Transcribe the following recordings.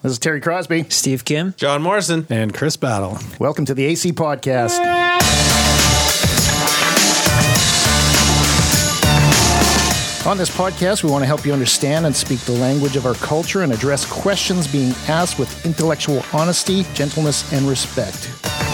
This is Terry Crosby. Steve Kim. John Morrison. And Chris Battle. Welcome to the AC Podcast. On this podcast, we want to help you understand and speak the language of our culture and address questions being asked with intellectual honesty, gentleness, and respect.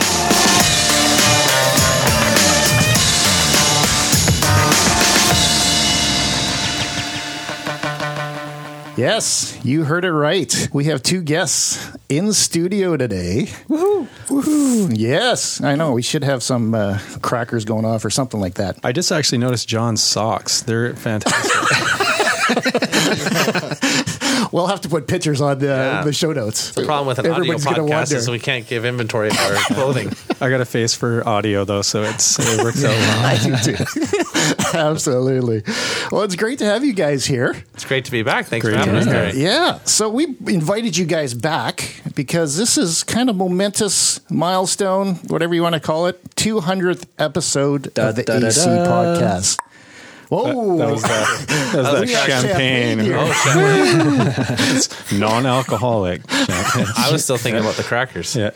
Yes, you heard it right. We have two guests in studio today. Woohoo! Woohoo! Yes, I know. We should have some crackers going off or something like that. I just actually noticed John's socks. They're fantastic. We'll have to put pictures on the show notes. The problem with an audio podcast is we can't give inventory of our clothing. I got a face for audio, though, so it works out well. I do too. Absolutely. Well, it's great to have you guys here. It's great to be back. Thanks Great for having us, to be Terry. Yeah. So we invited you guys back because this is kind of momentous milestone, whatever you want to call it, 200th episode of the AC Podcast. Whoa. That was that champagne. Oh, champagne. It's non-alcoholic champagne. I was still thinking about the crackers. Yeah.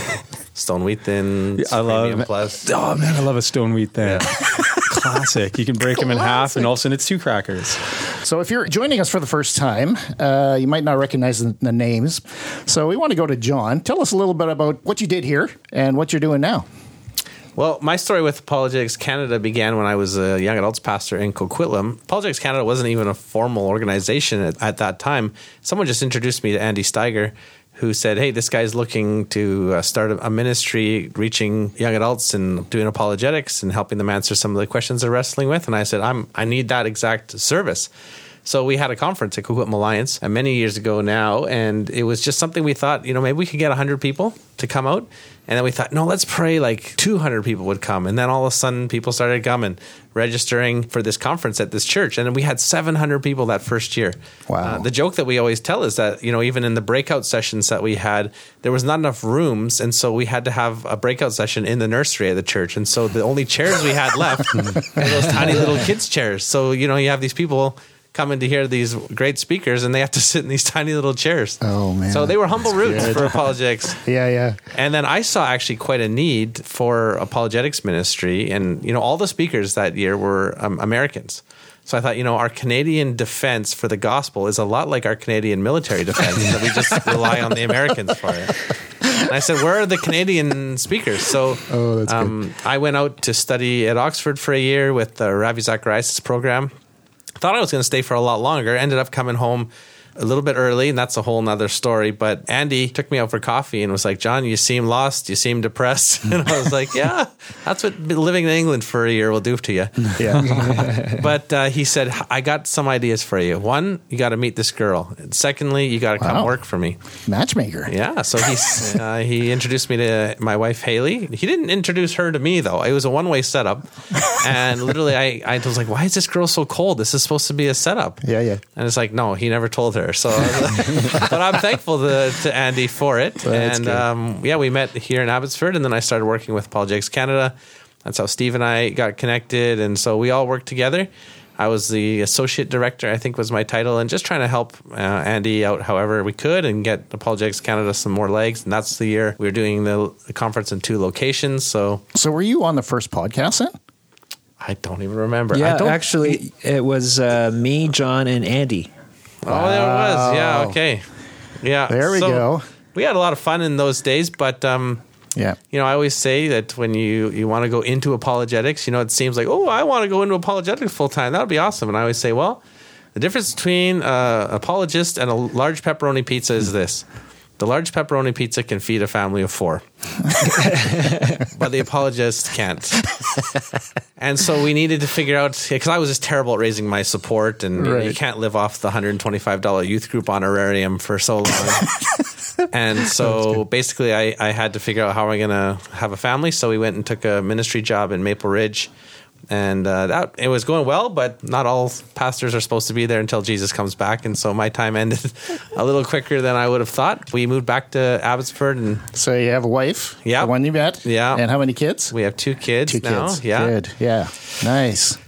Stone Wheat Thins. I love Plus. Oh, man, I love a stone wheat thin. Classic. You can break them in half, and all of a sudden it's two crackers. So if you're joining us for the first time, you might not recognize the names. So we want to go to John. Tell us a little bit about what you did here and what you're doing now. Well, my story with Apologetics Canada began when I was a young adults pastor in Coquitlam. Apologetics Canada wasn't even a formal organization at that time. Someone just introduced me to Andy Steiger, who said, hey, this guy's looking to start a ministry reaching young adults and doing apologetics and helping them answer some of the questions they're wrestling with. And I said, I need that exact service. So we had a conference at Coquitlam Alliance many years ago now, and it was just something we thought, maybe we could get 100 people to come out. And then we thought, no, let's pray like 200 people would come. And then all of a sudden, people started coming, registering for this conference at this church. And then we had 700 people that first year. Wow. The joke that we always tell is that, even in the breakout sessions that we had, there was not enough rooms. And so we had to have a breakout session in the nursery at the church. And so the only chairs we had left were those tiny little kids' chairs. So, you have these people coming to hear these great speakers, and they have to sit in these tiny little chairs. Oh, man. So they were humble roots for apologetics. Yeah. And then I saw actually quite a need for apologetics ministry. And, all the speakers that year were Americans. So I thought, our Canadian defense for the gospel is a lot like our Canadian military defense, that we just rely on the Americans for it. And I said, where are the Canadian speakers? So that's good. I went out to study at Oxford for a year with the Ravi Zacharias program. Thought I was going to stay for a lot longer. Ended up coming home a little bit early, and that's a whole nother story. But Andy took me out for coffee and was like, John, you seem lost. You seem depressed. And I was like, yeah, that's what living in England for a year will do to you. Yeah. But he said, I got some ideas for you. One, you got to meet this girl. And secondly, you got to come work for me. Matchmaker. Yeah. So he introduced me to my wife, Haley. He didn't introduce her to me, though. It was a one-way setup. And literally, I was like, why is this girl so cold? This is supposed to be a setup. Yeah. And it's like, no, he never told her. So, but I'm thankful to Andy for it. That's and we met here in Abbotsford, and then I started working with Apologetics Canada. That's how Steve and I got connected, and so we all worked together. I was the associate director, I think was my title, and just trying to help Andy out however we could and get Apologetics Canada some more legs. And that's the year we were doing the conference in 2 locations. So were you on the first podcast then? I don't even remember. Yeah, actually, it was me, John, and Andy. Oh, there it was. Yeah, okay. Yeah. There we go. We had a lot of fun in those days, but yeah. I always say that when you want to go into apologetics, it seems like, oh, I want to go into apologetics full time. That would be awesome. And I always say, well, the difference between an apologist and a large pepperoni pizza is this. The large pepperoni pizza can feed a family of 4, but the apologist can't. And so we needed to figure out, because I was just terrible at raising my support, and you can't live off the $125 youth group honorarium for so long. And so basically I had to figure out how am I going to have a family. So we went and took a ministry job in Maple Ridge. And it was going well, but not all pastors are supposed to be there until Jesus comes back. And so my time ended a little quicker than I would have thought. We moved back to Abbotsford. And so you have a wife, yeah, the one you met? Yeah. And how many kids? We have 2 kids now. Kids. Yeah. Good. Yeah. Nice.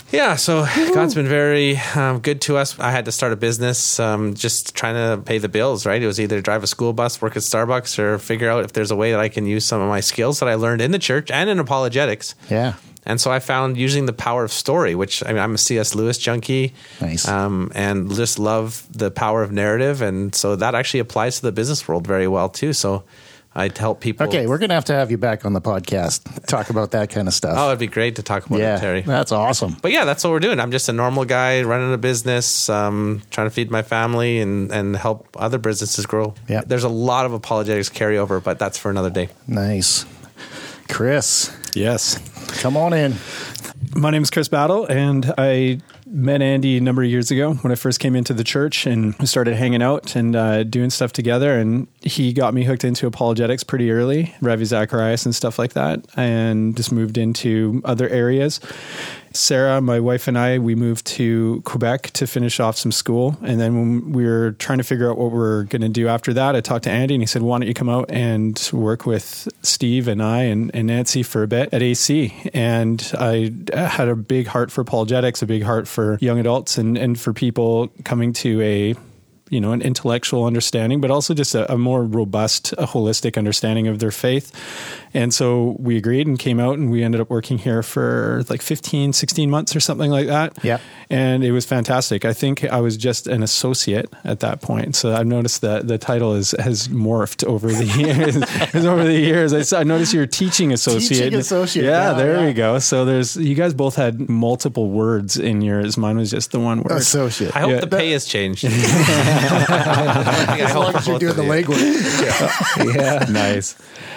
Yeah, so God's been very good to us. I had to start a business just trying to pay the bills, right? It was either drive a school bus, work at Starbucks, or figure out if there's a way that I can use some of my skills that I learned in the church and in apologetics. Yeah. And so I found using the power of story, which I'm a C.S. Lewis junkie. Nice. And just love the power of narrative. And so that actually applies to the business world very well, too. So I'd help people. Okay, we're going to have you back on the podcast, talk about that kind of stuff. Oh, it'd be great to talk about it, Terry. That's awesome. But yeah, that's what we're doing. I'm just a normal guy running a business, trying to feed my family and help other businesses grow. Yeah. There's a lot of apologetics carryover, but that's for another day. Nice. Chris, Yes. come on in. My name is Chris Battle, and I met Andy a number of years ago when I first came into the church, and we started hanging out and doing stuff together. And he got me hooked into apologetics pretty early, Ravi Zacharias and stuff like that, and just moved into other areas. Sarah, my wife, and I, we moved to Quebec to finish off some school. And then when we were trying to figure out what we're going to do after that, I talked to Andy and he said, why don't you come out and work with Steve and I and Nancy for a bit at AC? And I had a big heart for apologetics, a big heart for young adults and for people coming to an intellectual understanding, but also just a more robust, a holistic understanding of their faith. And so we agreed and came out, and we ended up working here for like 15, 16 months or something like that. Yeah. And it was fantastic. I think I was just an associate at that point. So I've noticed that the title has morphed over the years. I noticed you're teaching associate. Teaching associate. Yeah, there we go. So you guys both had multiple words in yours. Mine was just the one word. Associate. I hope the pay has changed. As long as you're doing the legwork. Yeah. Nice.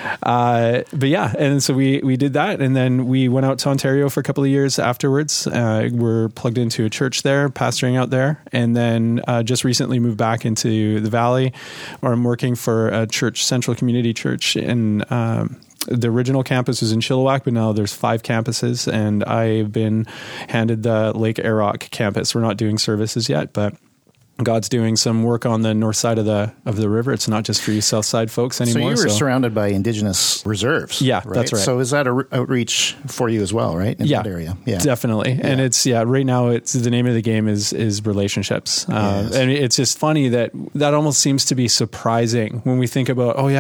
But yeah, and so we did that, and then we went out to Ontario for a couple of years afterwards. We're plugged into a church there, pastoring out there, and then just recently moved back into the Valley, where I'm working for a church, Central Community Church, in the original campus was in Chilliwack, but now there's 5 campuses, and I've been handed the Lake Airrock campus. We're not doing services yet, but God's doing some work on the north side of the river. It's not just for you south side folks anymore. So you were surrounded by Indigenous reserves. Yeah, right? that's right. So is that a outreach for you as well, right? In that area. Yeah, definitely. Yeah. And it's, right now it's the name of the game is relationships. Yes. And it's just funny that almost seems to be surprising when we think about, I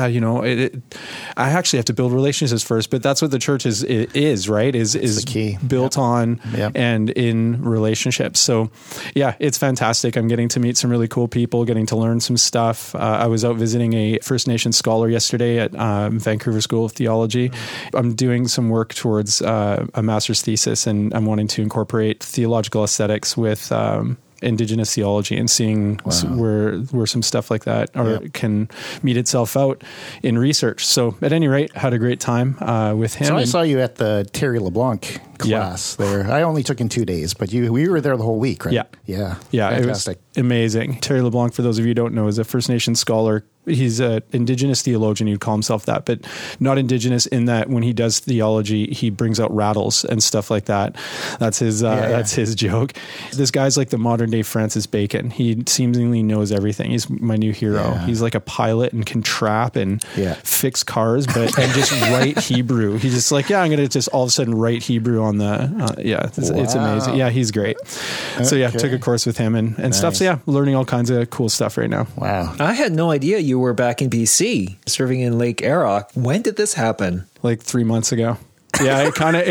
actually have to build relationships first, but that's what the church is right? Is the key. Built on and in relationships. So yeah, it's fantastic. I'm getting to meet some really cool people, getting to learn some stuff. I was out visiting a First Nations scholar yesterday at Vancouver School of Theology. I'm doing some work towards a master's thesis, and I'm wanting to incorporate theological aesthetics with Indigenous theology and seeing where some stuff like that can meet itself out in research. So at any rate, had a great time with him. So I saw you at the Terry LeBlanc class there. I only took in 2 days, but we were there the whole week, right? Yeah. Fantastic. It was amazing. Terry LeBlanc, for those of you who don't know, is a First Nation scholar. He's an Indigenous theologian. He'd call himself that, but not Indigenous in that when he does theology, he brings out rattles and stuff like that. That's his that's his joke. This guy's like the modern day Francis Bacon. He seemingly knows everything. He's my new hero. Yeah. He's like a pilot and can trap and fix cars, and just write Hebrew. He's just like, I'm going to just all of a sudden write Hebrew on the, it's amazing. Yeah, he's great. So took a course with him and stuff. So learning all kinds of cool stuff right now. Wow. I had no idea you were back in BC serving in Lake Airrock. When did this happen? Like 3 months ago. Yeah,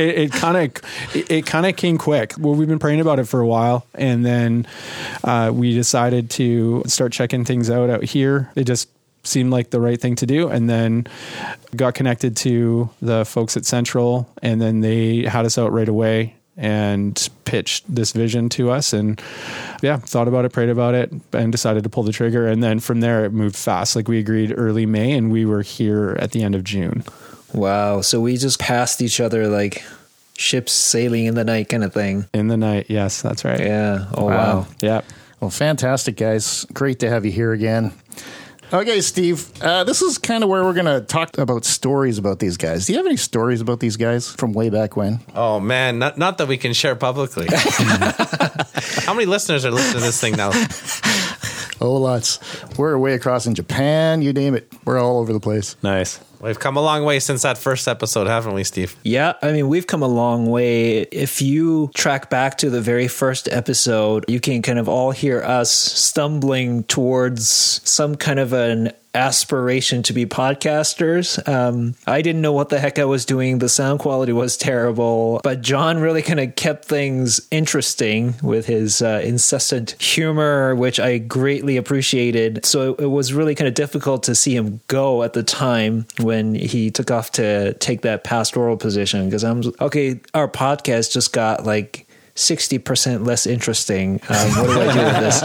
it kind of came quick. Well, we've been praying about it for a while, and then we decided to start checking things out here. It just seemed like the right thing to do, and then got connected to the folks at Central, and then they had us out right away and pitched this vision to us, and thought about it, prayed about it, and decided to pull the trigger. And then from there it moved fast. Like we agreed early May, and we were here at the end of June. Wow. So we just passed each other like ships sailing in the night kind of thing. In the night. Yes, that's right. Yeah. Oh, wow. Yeah. Well, fantastic, guys. Great to have you here again. Okay, Steve, this is kind of where we're going to talk about stories about these guys. Do you have any stories about these guys from way back when? Oh, man, not that we can share publicly. How many listeners are listening to this thing now? Oh, lots. We're way across in Japan, you name it. We're all over the place. Nice. We've come a long way since that first episode, haven't we, Steve? Yeah, I mean, we've come a long way. If you track back to the very first episode, you can kind of all hear us stumbling towards some kind of an aspiration to be podcasters. I didn't know what the heck I was doing. The sound quality was terrible, but John really kind of kept things interesting with his incessant humor, which I greatly appreciated. So it was really kind of difficult to see him go at the time when he took off to take that pastoral position, because okay, our podcast just got like 60% less interesting. What do I do with this?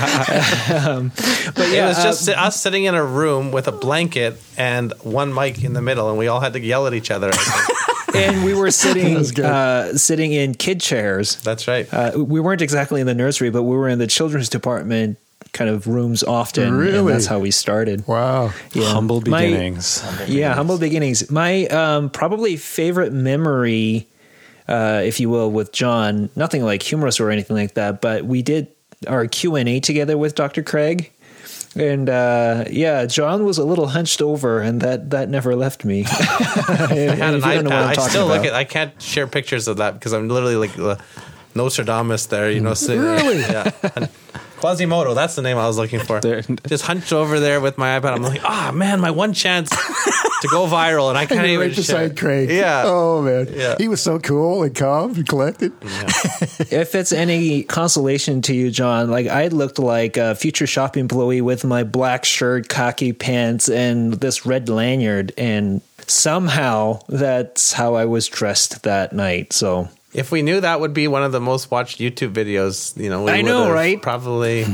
But yeah, it was just us sitting in a room with a blanket and one mic in the middle, and we all had to yell at each other. And we were sitting in kid chairs. That's right. We weren't exactly in the nursery, but we were in the children's department kind of rooms often. Really? And that's how we started. Wow. Yeah. Humble beginnings. Humble beginnings. My probably favorite memory, if you will, with John, nothing like humorous or anything like that, but we did our Q&A together with Dr. Craig. And John was a little hunched over, and that never left me. I had an iPad. I still look at. I can't share pictures of that because I'm literally like Nostradamus there. You know, sitting Really? Yeah. Quasimodo, that's the name I was looking for. Just hunched over there with my iPad. I'm like, man, my one chance to go viral, and I can't even right beside Craig. Yeah. Oh, man. Yeah. He was so cool and calm and collected. Yeah. If it's any consolation to you, John, like I looked like a future shop employee with my black shirt, khaki pants, and this red lanyard, and somehow that's how I was dressed that night. So If we knew that would be one of the most watched YouTube videos, you know, we I know, would've right? Probably.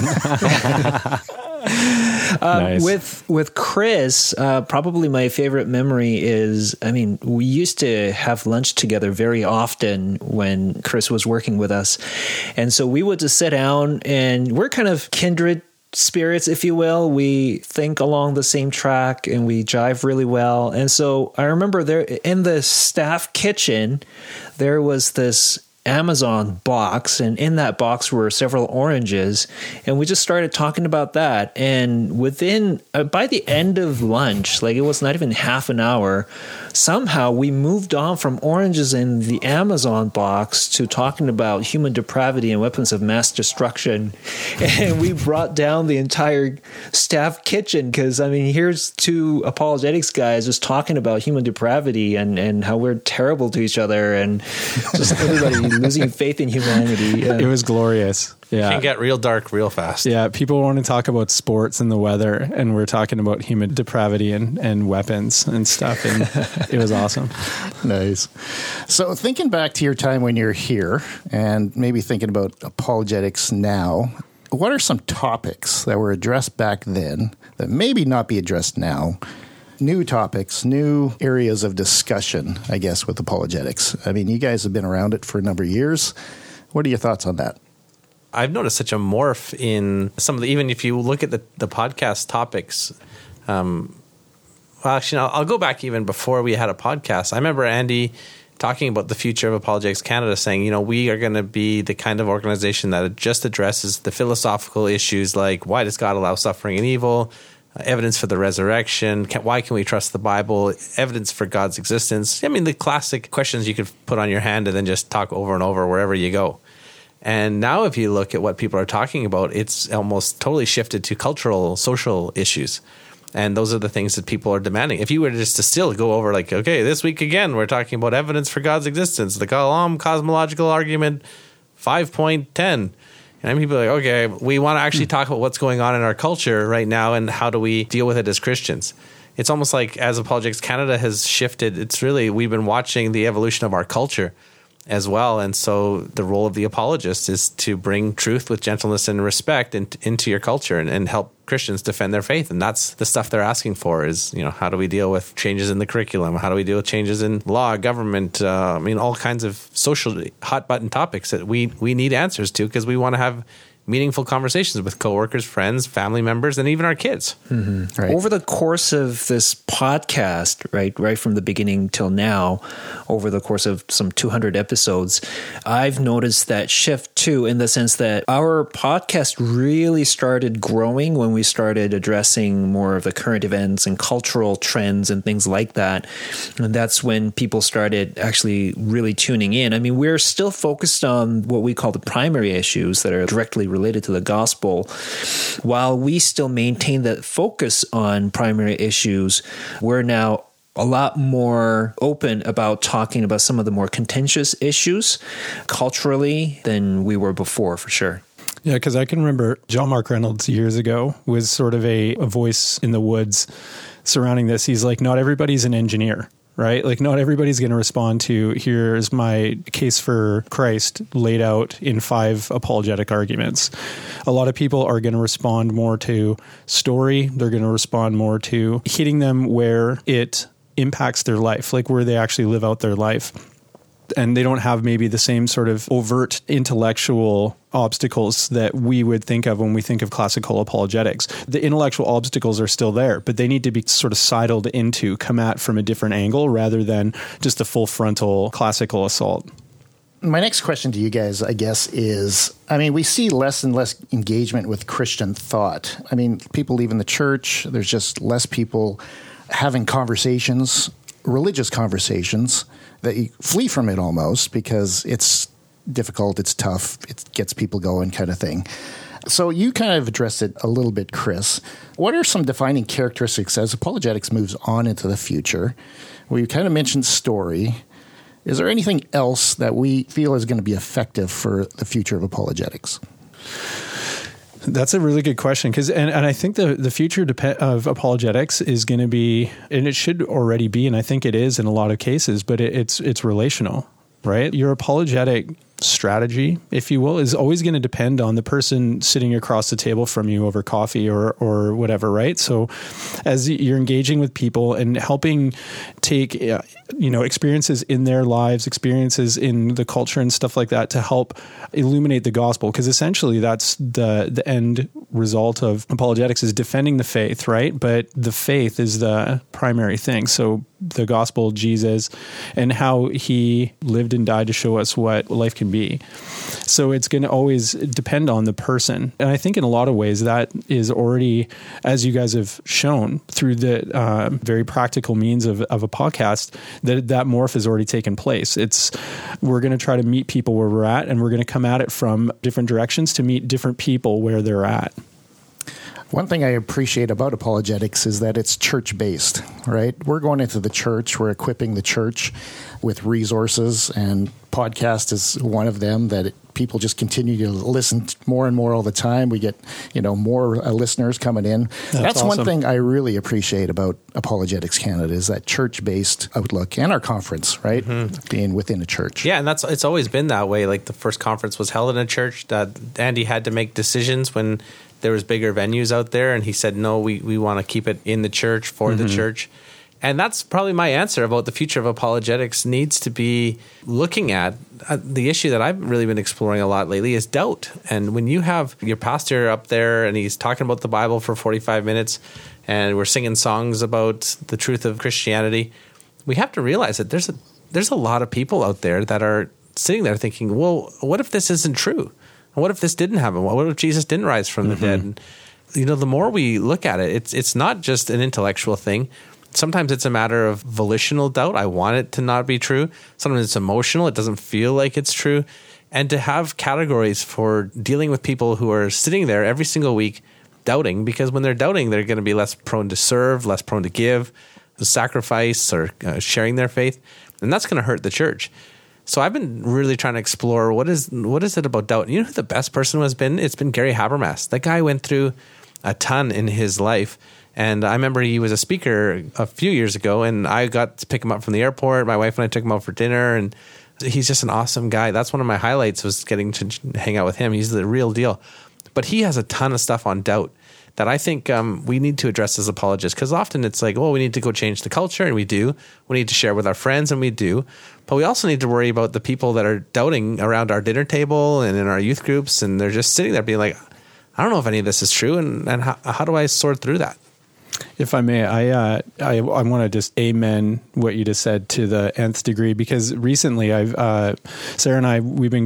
Nice. With Chris, probably my favorite memory is, I mean, we used to have lunch together very often when Chris was working with us. And so we would just sit down, and we're kind of kindred spirits, if you will. We think along the same track and we jive really well. And so I remember there in the staff kitchen, there was this Amazon box, and in that box were several oranges, and we just started talking about that. And within by the end of lunch, like it was not even half an hour, somehow we moved on from oranges in the Amazon box to talking about human depravity and weapons of mass destruction. And we brought down the entire staff kitchen, because I mean, here's two apologetics guys just talking about human depravity and how we're terrible to each other, and just everybody losing faith in humanity. It was glorious. Yeah. Can get real dark real fast. Yeah, people want to talk about sports and the weather, and we're talking about human depravity and weapons and stuff, and it was awesome. Nice. So thinking back to your time when you're here, and maybe thinking about apologetics now, what are some topics that were addressed back then that maybe not be addressed now? New topics, new areas of discussion, I guess, with apologetics. I mean, you guys have been around it for a number of years. What are your thoughts on that? I've noticed such a morph in some of the, even if you look at the podcast topics. Well, actually, I'll go back even before we had a podcast. I remember Andy talking about the future of Apologetics Canada, saying, you know, we are going to be the kind of organization that just addresses the philosophical issues like, why does God allow suffering and evil? Evidence for the resurrection. Why can we trust the Bible? Evidence for God's existence. I mean, the classic questions you could put on your hand and then just talk over and over wherever you go. And now if you look at what people are talking about, it's almost totally shifted to cultural, social issues. And those are the things that people are demanding. If you were just to still go over like, okay, this week again, we're talking about evidence for God's existence, the Kalam cosmological argument 5.10. And people are like, okay, we want to actually talk about what's going on in our culture right now and how do we deal with it as Christians. It's almost like as Apologetics Canada has shifted, it's really, we've been watching the evolution of our culture as well. And so the role of the apologist is to bring truth with gentleness and respect into your culture and help Christians defend their faith. And that's the stuff they're asking for is, you know, how do we deal with changes in the curriculum? How do we deal with changes in law, government? I mean, all kinds of social hot button topics that we need answers to because we want to have meaningful conversations with coworkers, friends, family members, and even our kids. Mm-hmm. Right. Over the course of this podcast, right from the beginning till now, over the course of some 200 episodes, I've noticed that shift too, in the sense that our podcast really started growing when we started addressing more of the current events and cultural trends and things like that. And that's when people started actually really tuning in. I mean, we're still focused on what we call the primary issues that are directly related to the gospel. While we still maintain that focus on primary issues, we're now a lot more open about talking about some of the more contentious issues culturally than we were before, for sure. Yeah, because I can remember John Mark Reynolds years ago was sort of a voice in the woods surrounding this. He's like, not everybody's an engineer. Right? Like, not everybody's going to respond to, here's my case for Christ laid out in 5 apologetic arguments. A lot of people are going to respond more to story. They're going to respond more to hitting them where it impacts their life, like where they actually live out their life. And they don't have maybe the same sort of overt intellectual obstacles that we would think of when we think of classical apologetics. The intellectual obstacles are still there, but they need to be sort of sidled into, come at from a different angle rather than just a full frontal classical assault. My next question to you guys, I guess, is, I mean, we see less and less engagement with Christian thought. I mean, people leaving the church, there's just less people having conversations, religious conversations, that you flee from it almost because it's difficult, it's tough, it gets people going kind of thing. So you kind of addressed it a little bit, Chris. What are some defining characteristics as apologetics moves on into the future? Well, you kind of mentioned story. Is there anything else that we feel is going to be effective for the future of apologetics? That's a really good question, because and I think the future of apologetics is going to be, and it should already be, and I think it is in a lot of cases, but it's relational, right? Your apologetic strategy, if you will, is always going to depend on the person sitting across the table from you over coffee or whatever, right? So as you're engaging with people and helping take experiences in their lives, experiences in the culture and stuff like that to help illuminate the gospel, because essentially that's the end result of apologetics is defending the faith, right? But the faith is the primary thing. So the gospel, Jesus, and how he lived and died to show us what life can be. So it's going to always depend on the person. And I think in a lot of ways that is already, as you guys have shown through the very practical means of a podcast, that morph has already taken place. We're going to try to meet people where we're at, and we're going to come at it from different directions to meet different people where they're at. One thing I appreciate about apologetics is that it's church-based, right? We're going into the church. We're equipping the church with resources, and podcast is one of them that people just continue to listen more and more all the time. We get, more listeners coming in. That's awesome. One thing I really appreciate about Apologetics Canada is that church-based outlook, and our conference, right? Mm-hmm. Being within a church. Yeah, and it's always been that way. Like the first conference was held in a church. That Andy had to make decisions when there was bigger venues out there, and he said, no, we want to keep it in the church for the church. And that's probably my answer about the future of apologetics needs to be looking at the issue that I've really been exploring a lot lately is doubt. And when you have your pastor up there and he's talking about the Bible for 45 minutes and we're singing songs about the truth of Christianity, we have to realize that there's a lot of people out there that are sitting there thinking, well, what if this isn't true? What if this didn't happen? What if Jesus didn't rise from the dead? And, the more we look at it, it's not just an intellectual thing. Sometimes it's a matter of volitional doubt. I want it to not be true. Sometimes it's emotional. It doesn't feel like it's true. And to have categories for dealing with people who are sitting there every single week doubting, because when they're doubting, they're going to be less prone to serve, less prone to give, sacrifice, or sharing their faith. And that's going to hurt the church. So I've been really trying to explore what is it about doubt. You know who the best person has been? It's been Gary Habermas. That guy went through a ton in his life. And I remember he was a speaker a few years ago, and I got to pick him up from the airport. My wife and I took him out for dinner, and he's just an awesome guy. That's one of my highlights was getting to hang out with him. He's the real deal. But he has a ton of stuff on doubt. that I think we need to address as apologists, because often it's like, oh, we need to go change the culture, and we do. We need to share with our friends, and we do. But we also need to worry about the people that are doubting around our dinner table and in our youth groups, and they're just sitting there being like, I don't know if any of this is true, and how do I sort through that? If I may, I want to just amen what you just said to the nth degree, because recently Sarah and I,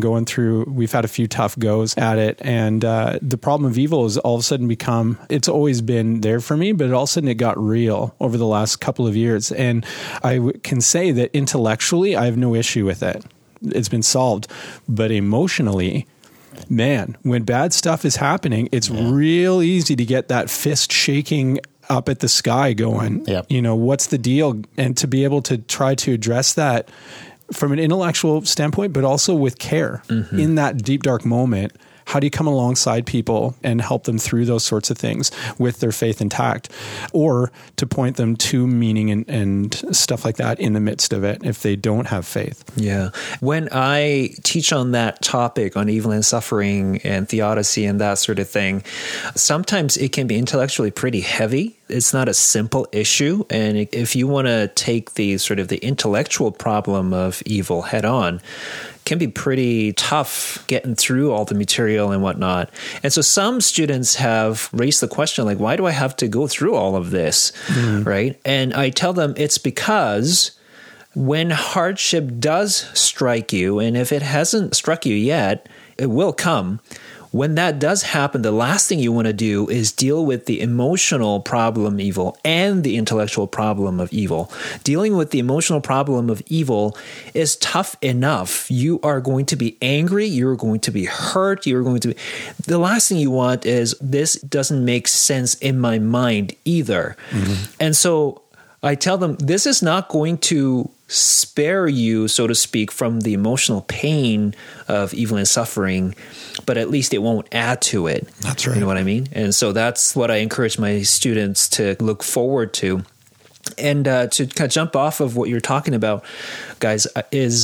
we've had a few tough goes at it. And the problem of evil has all of a sudden it's always been there for me, but all of a sudden it got real over the last couple of years. And I can say that intellectually, I have no issue with it. It's been solved. But emotionally, man, when bad stuff is happening, it's real easy to get that fist shaking up at the sky going, what's the deal? And to be able to try to address that from an intellectual standpoint, but also with care in that deep, dark moment. How do you come alongside people and help them through those sorts of things with their faith intact, or to point them to meaning and stuff like that in the midst of it if they don't have faith? Yeah. When I teach on that topic, on evil and suffering and theodicy and that sort of thing, sometimes it can be intellectually pretty heavy. It's not a simple issue. And if you want to take the sort of the intellectual problem of evil head on, can be pretty tough getting through all the material and whatnot. And so some students have raised the question, like, why do I have to go through all of this? Right? And I tell them it's because when hardship does strike you, and if it hasn't struck you yet, it will come. When that does happen, the last thing you want to do is deal with the emotional problem evil and the intellectual problem of evil. Dealing with the emotional problem of evil is tough enough. You are going to be angry. You're going to be hurt. The last thing you want is, this doesn't make sense in my mind either. And so I tell them, this is not going to spare you, so to speak, from the emotional pain of evil and suffering, but at least it won't add to it. That's right. You know what I mean? And so that's what I encourage my students to look forward to. And to kind of jump off of what you're talking about, guys, is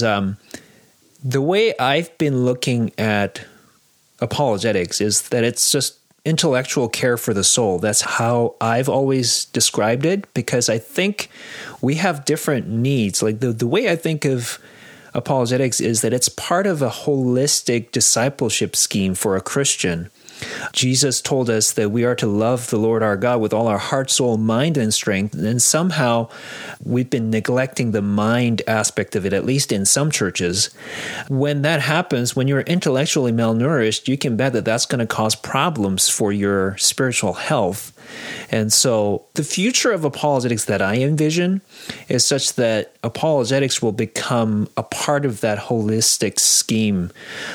the way I've been looking at apologetics is that it's just intellectual care for the soul. That's how I've always described it, because I think we have different needs. Like the way I think of apologetics is that it's part of a holistic discipleship scheme for a Christian. Jesus told us that we are to love the Lord our God with all our heart, soul, mind, and strength. And somehow we've been neglecting the mind aspect of it, at least in some churches. When that happens, when you're intellectually malnourished, you can bet that that's going to cause problems for your spiritual health. And so the future of apologetics that I envision is such that apologetics will become a part of that holistic scheme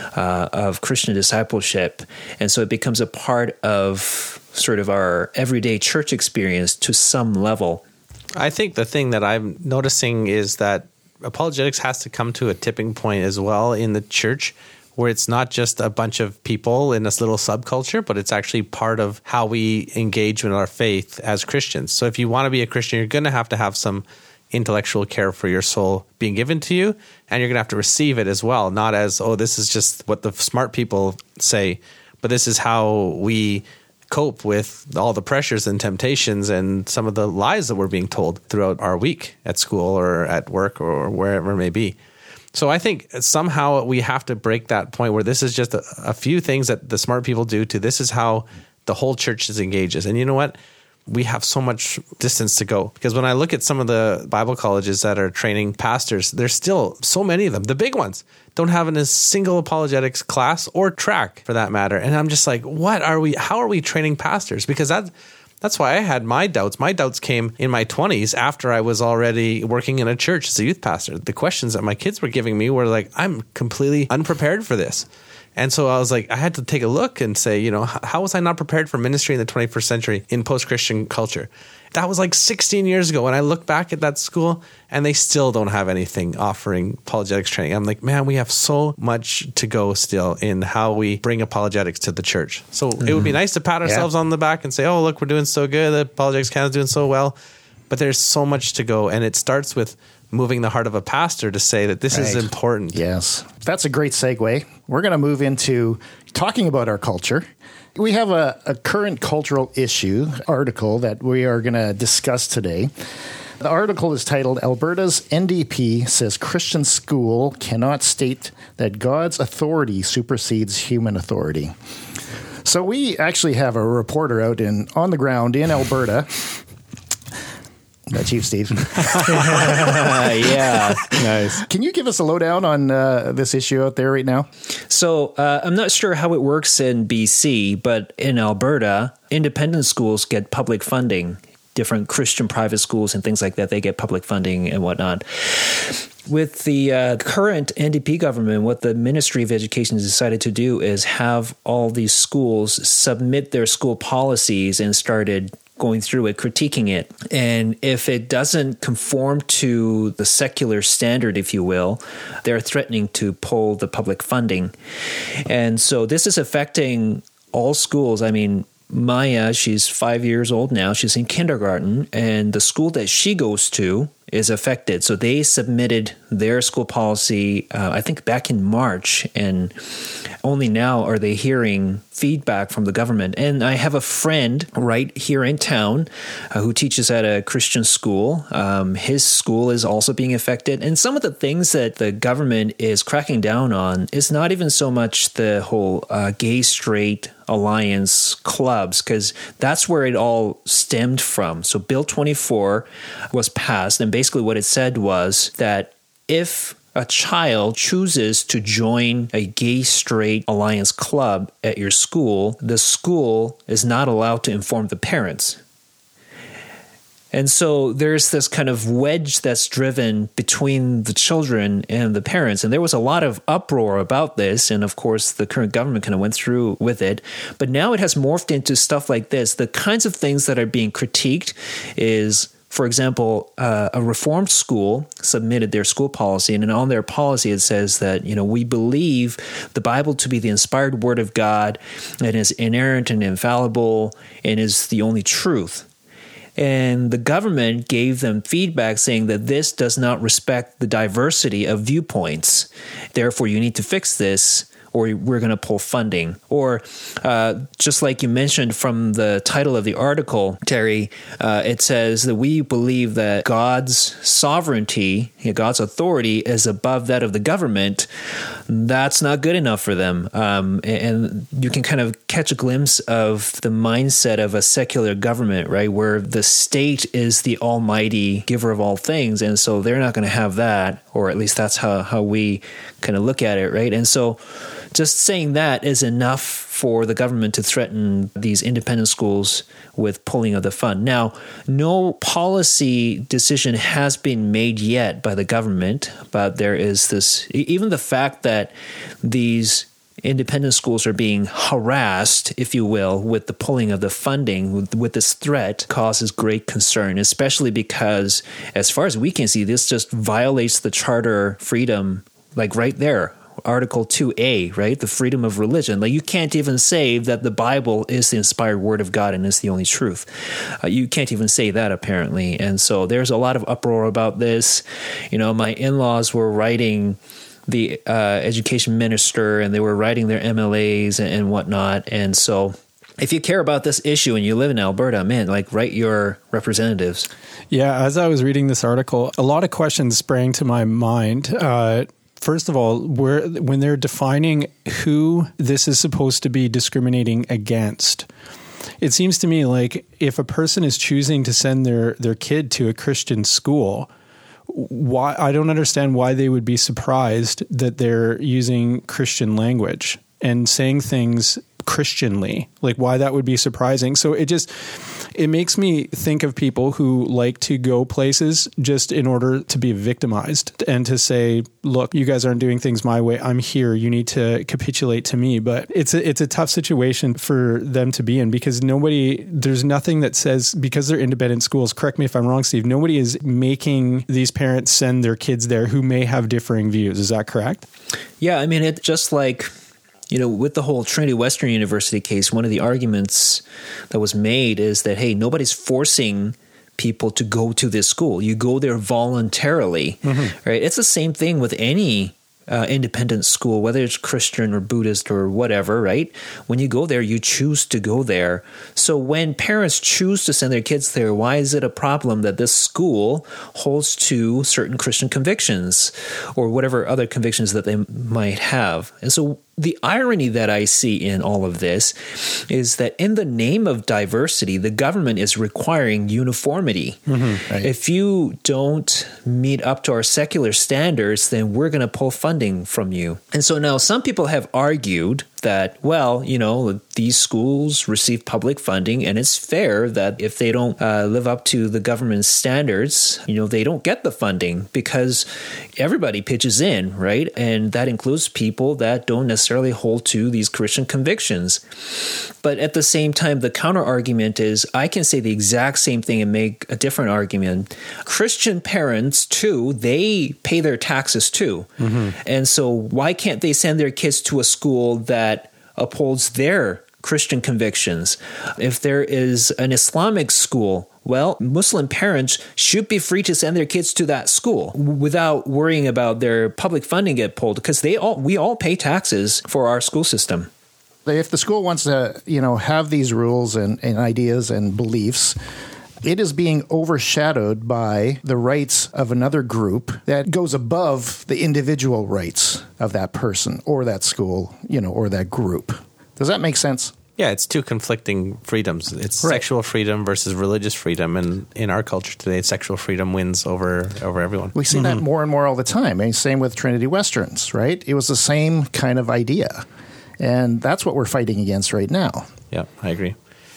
of Christian discipleship. And so it becomes a part of sort of our everyday church experience to some level. I think the thing that I'm noticing is that apologetics has to come to a tipping point as well in the church, where it's not just a bunch of people in this little subculture, but it's actually part of how we engage in our faith as Christians. So if you want to be a Christian, you're going to have some intellectual care for your soul being given to you, and you're going to have to receive it as well, not as, oh, this is just what the smart people say, but this is how we cope with all the pressures and temptations and some of the lies that we're being told throughout our week at school or at work or wherever it may be. So I think somehow we have to break that point where this is just a few things that the smart people do to this is how the whole church engages. And you know what? We have so much distance to go, because when I look at some of the Bible colleges that are training pastors, there's still so many of them. The big ones don't have a single apologetics class or track for that matter. And I'm just like, how are we training pastors? Because that's why I had my doubts. My doubts came in my 20s after I was already working in a church as a youth pastor. The questions that my kids were giving me were like, I'm completely unprepared for this. And so I was like, I had to take a look and say, how was I not prepared for ministry in the 21st century in post-Christian culture? That was like 16 years ago. And I look back at that school and they still don't have anything offering apologetics training. I'm like, man, we have so much to go still in how we bring apologetics to the church. So it would be nice to pat ourselves on the back and say, oh, look, we're doing so good. The Apologetics Canada's doing so well. But there's so much to go. And it starts with moving the heart of a pastor to say that this is important. Yes. That's a great segue. we're going to move into talking about our culture. We have a current cultural issue article that we are going to discuss today. The article is titled, Alberta's NDP says Christian school cannot state that God's authority supersedes human authority. So we actually have a reporter out on the ground in Alberta. That's you, Steve. Yeah. Nice. Can you give us a lowdown on this issue out there right now? So I'm not sure how it works in BC, but in Alberta, independent schools get public funding. Different Christian private schools and things like that, they get public funding and whatnot. With the current NDP government, what the Ministry of Education has decided to do is have all these schools submit their school policies and started going through it, critiquing it. And if it doesn't conform to the secular standard, if you will, they're threatening to pull the public funding. And so this is affecting all schools. I mean, Maya, she's 5 years old now. She's in kindergarten, and the school that she goes to is affected. So they submitted their school policy, I think back in March, and only now are they hearing feedback from the government. And I have a friend right here in town who teaches at a Christian school. His school is also being affected. And some of the things that the government is cracking down on is not even so much the whole gay, straight alliance clubs, because that's where it all stemmed from. So Bill 24 was passed, and basically what it said was that if a child chooses to join a gay, straight alliance club at your school, the school is not allowed to inform the parents. And so there's this kind of wedge that's driven between the children and the parents. And there was a lot of uproar about this. And of course, the current government kind of went through with it. But now it has morphed into stuff like this. The kinds of things that are being critiqued is, for example, a reformed school submitted their school policy, and on their policy it says that, we believe the Bible to be the inspired word of God and is inerrant and infallible and is the only truth. And the government gave them feedback saying that this does not respect the diversity of viewpoints. Therefore, you need to fix this, or we're going to pull funding. Or just like you mentioned from the title of the article, Terry, it says that we believe that God's sovereignty, God's authority is above that of the government. That's not good enough for them. And you can kind of catch a glimpse of the mindset of a secular government, right, where the state is the almighty giver of all things. And so they're not going to have that, or at least that's how we kind of look at it, right? And so just saying that is enough for the government to threaten these independent schools with pulling of the fund. Now, no policy decision has been made yet by the government, but there is this, even the fact that these independent schools are being harassed, if you will, with the pulling of the funding, with this threat, causes great concern, especially because, as far as we can see, this just violates the charter freedom, like right there. Article 2A, right? The freedom of religion. Like, you can't even say that the Bible is the inspired word of God and is the only truth. You can't even say that, apparently. And so there's a lot of uproar about this. My in-laws were writing the education minister, and they were writing their MLAs and whatnot. And so if you care about this issue and you live in Alberta, man, write your representatives. Yeah, as I was reading this article, a lot of questions sprang to my mind. First of all, when they're defining who this is supposed to be discriminating against, it seems to me like if a person is choosing to send their kid to a Christian school, why I don't understand why they would be surprised that they're using Christian language and saying things Christianly, like why that would be surprising. So it makes me think of people who like to go places just in order to be victimized and to say, look, you guys aren't doing things my way. I'm here. You need to capitulate to me. But it's a tough situation for them to be in, because there's nothing that says, because they're independent schools, correct me if I'm wrong, Steve, nobody is making these parents send their kids there who may have differing views. Is that correct? Yeah. I mean, it's just like, with the whole Trinity Western University case, one of the arguments that was made is that, hey, nobody's forcing people to go to this school. You go there voluntarily, right? It's the same thing with any independent school, whether it's Christian or Buddhist or whatever, right? When you go there, you choose to go there. So when parents choose to send their kids there, why is it a problem that this school holds to certain Christian convictions or whatever other convictions that they might have? And so the irony that I see in all of this is that in the name of diversity, the government is requiring uniformity. Mm-hmm, right. If you don't meet up to our secular standards, then we're going to pull funding from you. And so now some people have argued that, well, you know, these schools receive public funding, and it's fair that if they don't live up to the government's standards, you know, they don't get the funding because everybody pitches in, right? And that includes people that don't necessarily hold to these Christian convictions. But at the same time, the counter argument is I can say the exact same thing and make a different argument. Christian parents, too, they pay their taxes, too. Mm-hmm. And so why can't they send their kids to a school that upholds their Christian convictions? If there is an Islamic school, well, Muslim parents should be free to send their kids to that school without worrying about their public funding get pulled, because we all pay taxes for our school system. If the school wants to, you know, have these rules and ideas and beliefs, it is being overshadowed by the rights of another group that goes above the individual rights of that person or that school, you know, or that group. Does that make sense? Yeah, it's two conflicting freedoms. It's right. Sexual freedom versus religious freedom. And in our culture today, sexual freedom wins over everyone. We see that more and more all the time. I mean, same with Trinity Westerns, right? It was the same kind of idea. And that's what we're fighting against right now. Yeah, I agree.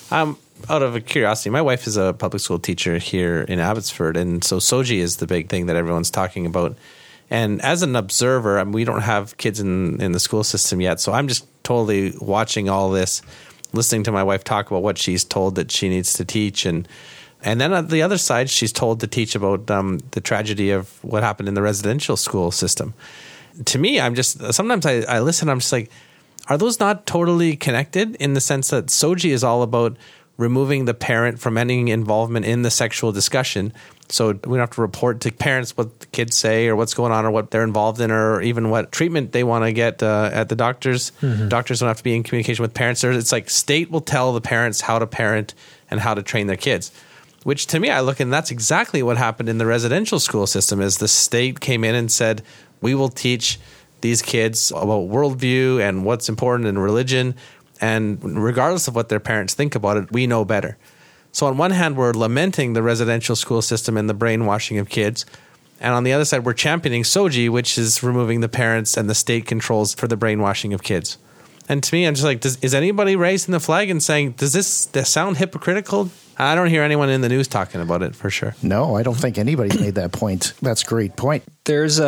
Out of a curiosity, my wife is a public school teacher here in Abbotsford, and so SOGI is the big thing that everyone's talking about. And as an observer, we don't have kids in the school system yet, so I'm just totally watching all this, listening to my wife talk about what she's told that she needs to teach, and then on the other side, she's told to teach about the tragedy of what happened in the residential school system. To me, sometimes I listen, I'm just like, are those not totally connected in the sense that SOGI is all about removing the parent from any involvement in the sexual discussion, so we don't have to report to parents what the kids say or what's going on or what they're involved in or even what treatment they want to get at the doctors. Mm-hmm. Doctors don't have to be in communication with parents. It's like state will tell the parents how to parent and how to train their kids, which to me, I look and that's exactly what happened in the residential school system is the state came in and said, we will teach these kids about worldview and what's important in religion. And regardless of what their parents think about it, we know better. So on one hand, we're lamenting the residential school system and the brainwashing of kids. And on the other side, we're championing SOGI, which is removing the parents and the state controls for the brainwashing of kids. And to me, I'm just like, is anybody raising the flag and saying, does this sound hypocritical? I don't hear anyone in the news talking about it for sure. No, I don't think anybody made that point. That's a great point. There is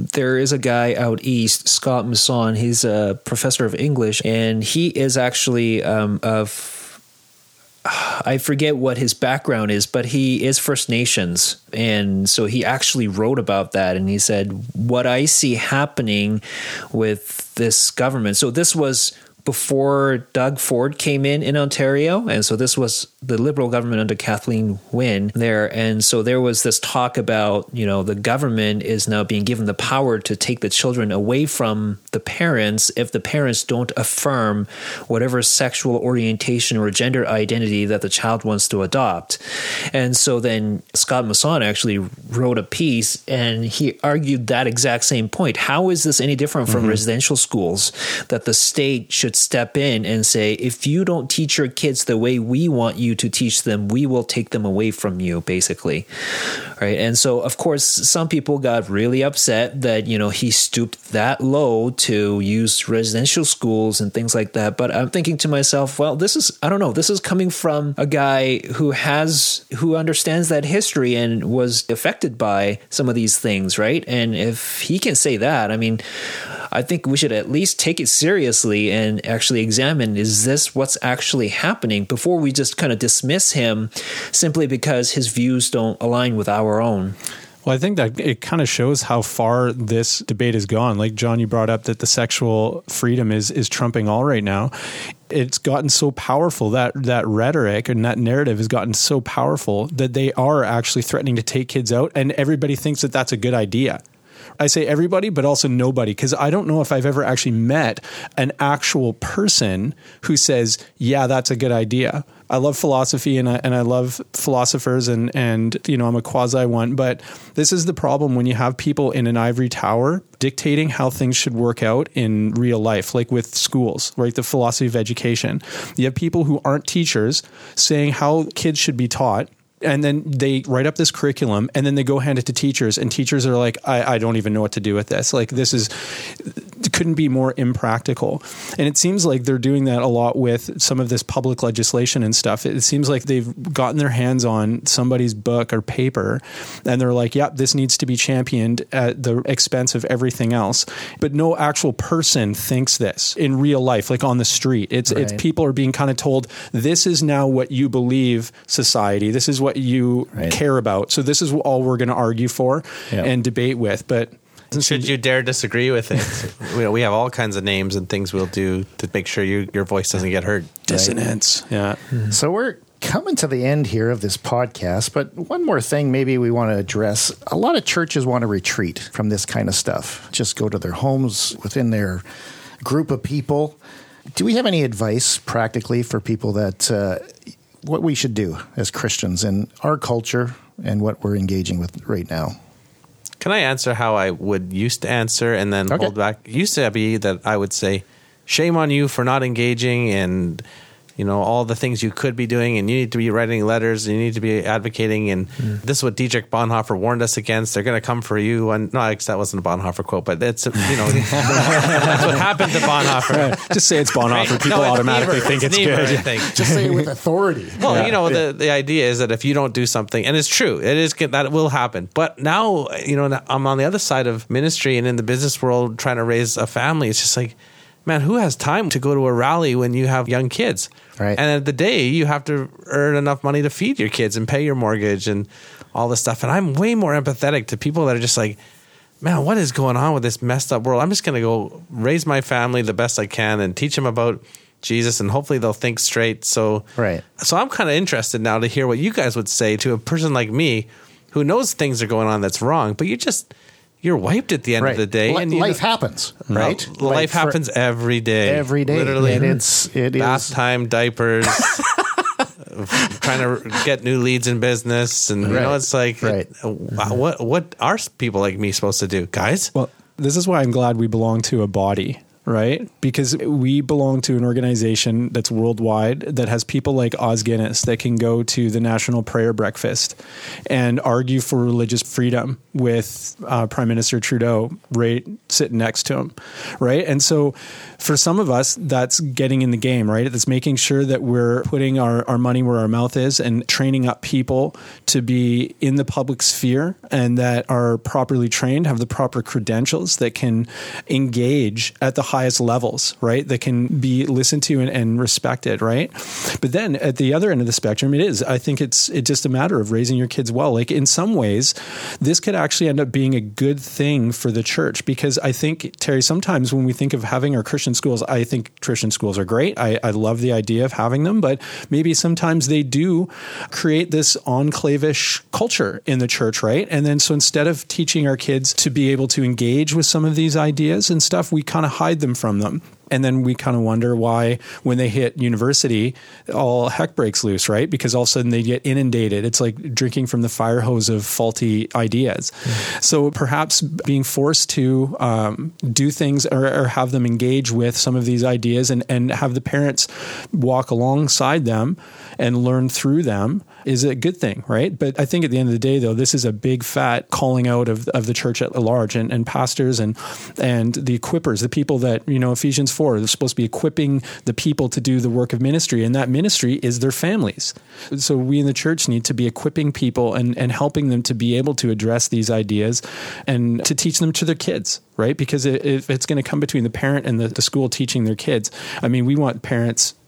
a guy out east, Scott Masson. He's a professor of English, and he is actually I forget what his background is, but he is First Nations. And so he actually wrote about that. And he said, what I see happening with this government. So this was before Doug Ford came in Ontario. And so this was the Liberal government under Kathleen Wynne there. And so there was this talk about, you know, the government is now being given the power to take the children away from the parents if the parents don't affirm whatever sexual orientation or gender identity that the child wants to adopt. And so then Scott Masson actually wrote a piece and he argued that exact same point. How is this any different from residential schools that the state should step in and say, if you don't teach your kids the way we want you to teach them, we will take them away from you, basically. Right. And so, of course, some people got really upset that, you know, he stooped that low to use residential schools and things like that. But I'm thinking to myself, well, this is coming from a guy who understands that history and was affected by some of these things. Right. And if he can say that, I mean, I think we should at least take it seriously and actually examine, is this what's actually happening before we just kind of dismiss him simply because his views don't align with our own. Well, I think that it kind of shows how far this debate has gone. Like, John, you brought up that the sexual freedom is trumping all right now. It's gotten so powerful, that rhetoric and that narrative has gotten so powerful that they are actually threatening to take kids out, and everybody thinks that that's a good idea. I say everybody, but also nobody, because I don't know if I've ever actually met an actual person who says, yeah, that's a good idea. I love philosophy and I love philosophers and you know, I'm a quasi one, but this is the problem when you have people in an ivory tower dictating how things should work out in real life, like with schools, right? The philosophy of education. You have people who aren't teachers saying how kids should be taught. And then they write up this curriculum and then they go hand it to teachers, and teachers are like, I don't even know what to do with this. Like, couldn't be more impractical. And it seems like they're doing that a lot with some of this public legislation and stuff. It seems like they've gotten their hands on somebody's book or paper and they're like, yep, this needs to be championed at the expense of everything else. But no actual person thinks this in real life, like on the street. It's people are being kind of told, this is now what you believe, society. This is what you care about. So this is all we're going to argue for and debate with. But should you dare disagree with it, we have all kinds of names and things we'll do to make sure your voice doesn't get heard. Dissonance. Right? Yeah. Mm-hmm. So we're coming to the end here of this podcast, but one more thing maybe we want to address. A lot of churches want to retreat from this kind of stuff. Just go to their homes within their group of people. Do we have any advice practically for people that what we should do as Christians in our culture and what we're engaging with right now? Can I answer how I would used to answer and then hold back? It used to be that I would say, shame on you for not engaging and, you know, all the things you could be doing, and you need to be writing letters and you need to be advocating. And this is what Dietrich Bonhoeffer warned us against. They're going to come for you. And no, that wasn't a Bonhoeffer quote, but it's, you know, that's what happened to Bonhoeffer. Right. Just say it's Bonhoeffer. Right? People automatically think it's good. Just say it with authority. Well, you know, the idea is that if you don't do something, and it's true, it is that it will happen. But now, you know, I'm on the other side of ministry and in the business world trying to raise a family. It's just like, man, who has time to go to a rally when you have young kids? Right. And at the day, you have to earn enough money to feed your kids and pay your mortgage and all this stuff. And I'm way more empathetic to people that are just like, man, what is going on with this messed up world? I'm just going to go raise my family the best I can and teach them about Jesus, and hopefully they'll think straight. So I'm kind of interested now to hear what you guys would say to a person like me who knows things are going on that's wrong, but you're wiped at the end of the day. And life happens, right? Life happens every day. Every day. Literally. And it bath time, diapers, trying to get new leads in business. And, you know, it's like, what are people like me supposed to do, guys? Well, this is why I'm glad we belong to a body. Right? Because we belong to an organization that's worldwide that has people like Os Guinness that can go to the National Prayer Breakfast and argue for religious freedom with Prime Minister Trudeau right sitting next to him. Right? And so for some of us, that's getting in the game, right? That's making sure that we're putting our money where our mouth is and training up people to be in the public sphere and that are properly trained, have the proper credentials that can engage at the highest levels, right? That can be listened to and respected, right? But then at the other end of the spectrum, I think it's just a matter of raising your kids well. Like in some ways, this could actually end up being a good thing for the church, because I think, Terry, sometimes when we think of having our Christian schools, I think Christian schools are great. I love the idea of having them, but maybe sometimes they do create this enclave-ish culture in the church, right? And then so instead of teaching our kids to be able to engage with some of these ideas and stuff, we kind of hide them from them. And then we kind of wonder why, when they hit university, all heck breaks loose, right? Because all of a sudden they get inundated. It's like drinking from the fire hose of faulty ideas. Mm-hmm. So perhaps being forced to do things or have them engage with some of these ideas and have the parents walk alongside them and learn through them is a good thing, right? But I think at the end of the day, though, this is a big fat calling out of the church at large and pastors and the equippers, the people that, you know, Ephesians 4, they're supposed to be equipping the people to do the work of ministry, and that ministry is their families. So we in the church need to be equipping people and helping them to be able to address these ideas and to teach them to their kids, right? Because if it's going to come between the parent and the school teaching their kids, I mean, we want parents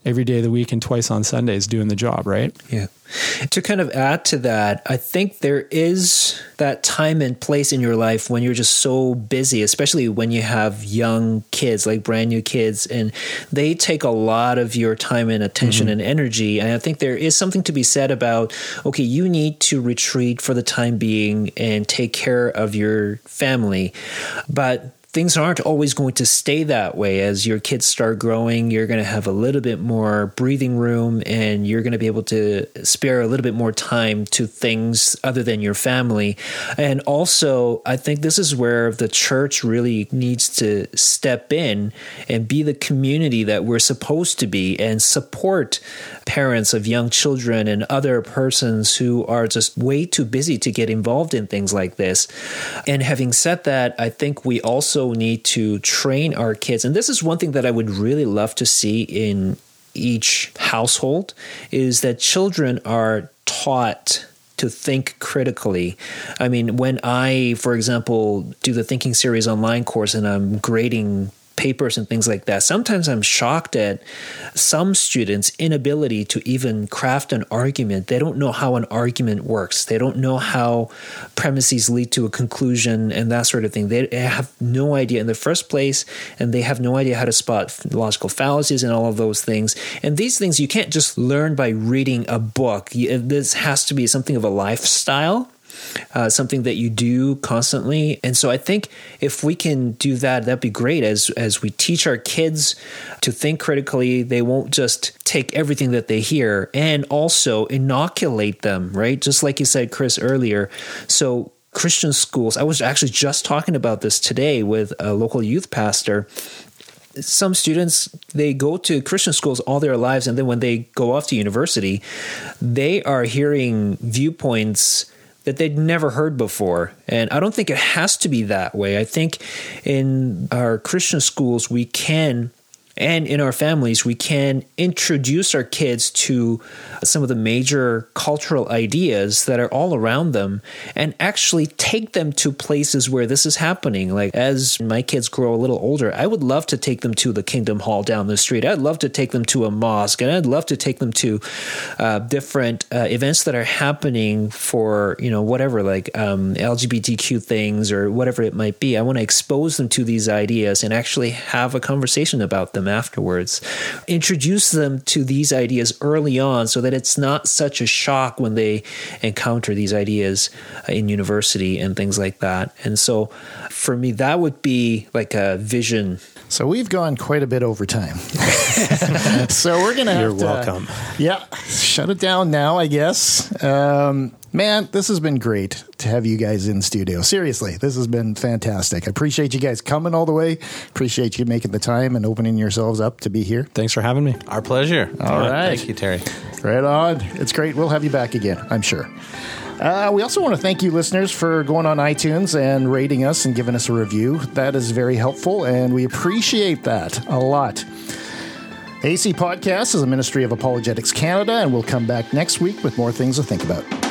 every day of the week and twice on Sundays doing the job, right? Yeah. To kind of add to that, I think there is that time and place in your life when you're just so busy, especially when you have young kids, like brand new kids, and they take a lot of your time and attention and energy. And I think there is something to be said about, okay, you need to retreat for the time being and take care of your family. But things aren't always going to stay that way. As your kids start growing, you're going to have a little bit more breathing room, and you're going to be able to spare a little bit more time to things other than your family. And also, I think this is where the church really needs to step in and be the community that we're supposed to be, and support parents of young children and other persons who are just way too busy to get involved in things like this. And having said that, I think we also need to train our kids. And this is one thing that I would really love to see in each household, is that children are taught to think critically. I mean, when I, for example, do the Thinking Series online course and I'm grading papers and things like that, sometimes I'm shocked at some students' inability to even craft an argument. They don't know how an argument works. They don't know how premises lead to a conclusion and that sort of thing. They have no idea in the first place, and they have no idea how to spot logical fallacies and all of those things. And these things you can't just learn by reading a book. This has to be something of a lifestyle. Something that you do constantly. And so I think if we can do that, that'd be great. As we teach our kids to think critically, they won't just take everything that they hear, and also inoculate them, right? Just like you said, Chris, earlier. So Christian schools, I was actually just talking about this today with a local youth pastor. Some students, they go to Christian schools all their lives, and then when they go off to university, they are hearing viewpoints that they'd never heard before. And I don't think it has to be that way. I think in our Christian schools, we can, and in our families, we can introduce our kids to some of the major cultural ideas that are all around them, and actually take them to places where this is happening. Like, as my kids grow a little older, I would love to take them to the Kingdom Hall down the street. I'd love to take them to a mosque, and I'd love to take them to different events that are happening for, whatever, like LGBTQ things or whatever it might be. I want to expose them to these ideas and actually have a conversation about them afterwards. Introduce them to these ideas early on so that it's not such a shock when they encounter these ideas in university and things like that. And so for me, that would be like a vision. So we've gone quite a bit over time. So we're going to have You're welcome. Shut it down now, I guess. Man, this has been great to have you guys in studio. Seriously, this has been fantastic. I appreciate you guys coming all the way. Appreciate you making the time and opening yourselves up to be here. Thanks for having me. Our pleasure. All right. Thank you, Terry. Right on. It's great. We'll have you back again, I'm sure. We also want to thank you listeners for going on iTunes and rating us and giving us a review. That is very helpful, and we appreciate that a lot. AC Podcast is a ministry of Apologetics Canada, and we'll come back next week with more things to think about.